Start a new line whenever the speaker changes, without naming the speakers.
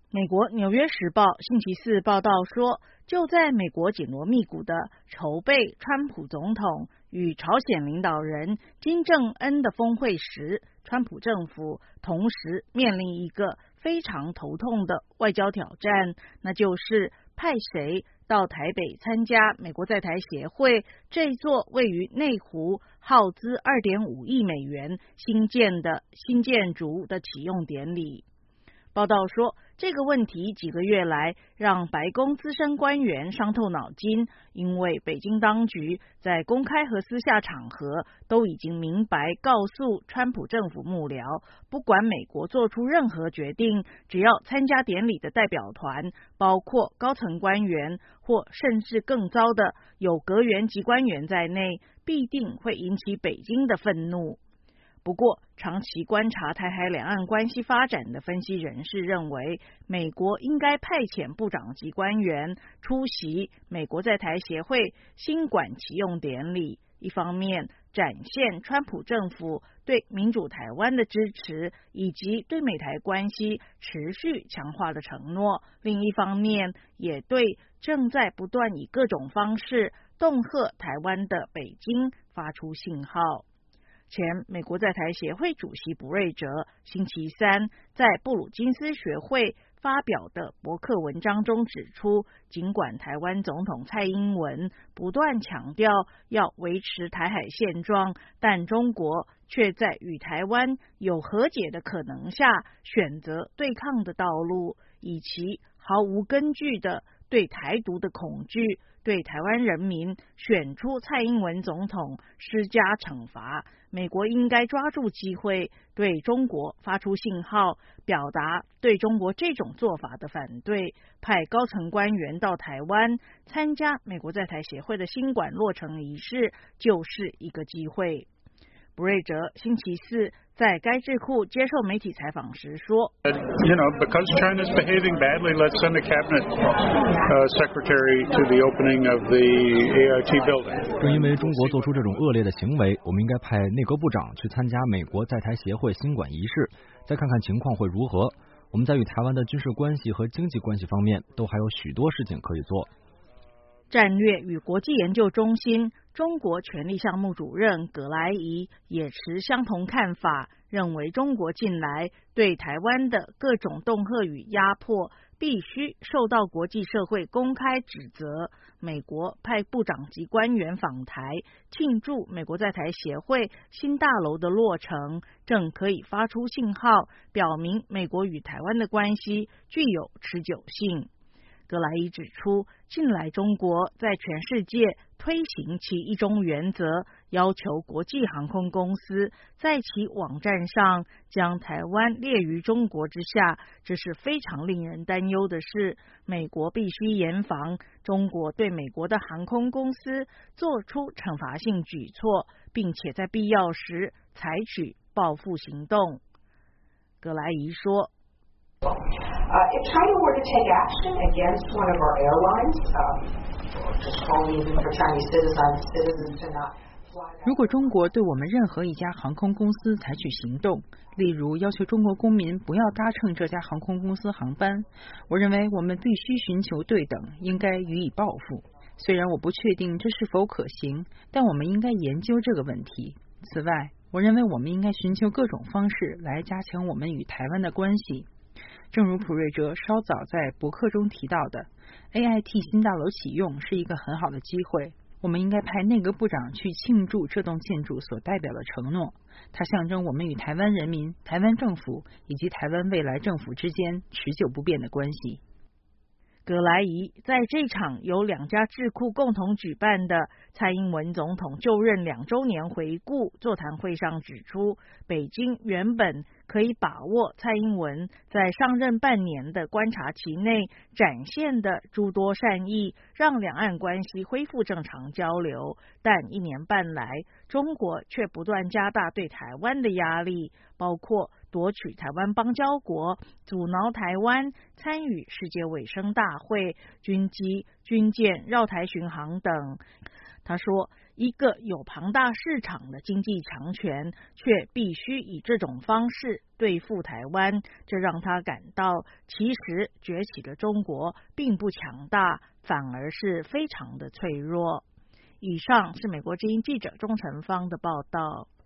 美国《纽约时报》星期四报道说，就在美国紧锣密鼓的筹备川普总统与朝鲜领导人金正恩的峰会时，川普政府同时面临一个非常头痛的外交挑战，那就是派谁到台北参加美国在台协会这座位于内湖耗资2.5亿美元新建的新建筑的启用典礼。报道说，这个问题几个月来让白宫资深官员伤透脑筋，因为北京当局在公开和私下场合都已经明白告诉川普政府幕僚，不管美国做出任何决定，只要参加典礼的代表团包括高层官员或甚至更糟的有阁员级官员在内，必定会引起北京的愤怒。不过，长期观察台海两岸关系发展的分析人士认为，美国应该派遣部长级官员出席美国在台协会新馆启用典礼，一方面展现川普政府对民主台湾的支持，以及对美台关系持续强化的承诺；另一方面，也对正在不断以各种方式恫吓台湾的北京发出信号。前美国在台协会主席卜瑞哲星期三在布鲁金斯学会发表的博客文章中指出，尽管台湾总统蔡英文不断强调要维持台海现状，但中国却在与台湾有和解的可能下选择对抗的道路，以其毫无根据的对台独的恐惧，对台湾人民选出蔡英文总统施加惩罚。美国应该抓住机会对中国发出信号，表达对中国这种做法的反对，派高层官员到台湾参加美国在台协会的新馆落成仪式就是一个机会。卜瑞哲星期四在该智库接受媒体采访时说
because China's behaving badly, let's send a cabinet secretary to the opening of the AIT building.
正因为中国做出这种恶劣的行为，我们应该派内阁部长去参加美国在台协会新馆仪式，再看看情况会如何。我们在与台湾的军事关系和经济关系方面都还有许多事情可以做。
战略与国际研究中心中国权力项目主任葛莱仪也持相同看法，认为中国近来对台湾的各种恫吓与压迫必须受到国际社会公开指责。美国派部长级官员访台庆祝美国在台协会新大楼的落成，正可以发出信号，表明美国与台湾的关系具有持久性。葛莱伊指出，近来中国在全世界推行其一中原则，要求国际航空公司在其网站上将台湾列于中国之下，这是非常令人担忧的事。美国必须严防中国对美国的航空公司做出惩罚性举措，并且在必要时采取报复行动。葛莱伊说
If China were to take action against one of our airlines, just calling even for Chinese citizens to not fly.
如果中国对我们任何一家航空公司采取行动，例如要求中国公民不要搭乘这家航空公司航班，我认为我们必须寻求对等，应该予以报复。虽然我不确定这是否可行，但我们应该研究这个问题。此外，我认为我们应该寻求各种方式来加强我们与台湾的关系。正如普瑞哲稍早在博客中提到的， AIT 新大楼启用是一个很好的机会，我们应该派内阁部长去庆祝这栋建筑所代表的承诺，它象征我们与台湾人民、台湾政府以及台湾未来政府之间持久不变的关系。
葛莱仪在这场由两家智库共同举办的蔡英文总统就任2周年回顾座谈会上指出，北京原本可以把握蔡英文在上任半年的观察期内展现的诸多善意，让两岸关系恢复正常交流，但1年半来，中国却不断加大对台湾的压力，包括夺取台湾邦交国、阻挠台湾参与世界卫生大会、军机、军舰绕台巡航等。他说， 一个有庞大市场的经济强权，却必须以这种方式对付台湾，这让他感到其实崛起的中国并不强大，反而是非常的脆弱。以上是美国之音记者钟成芳的报道。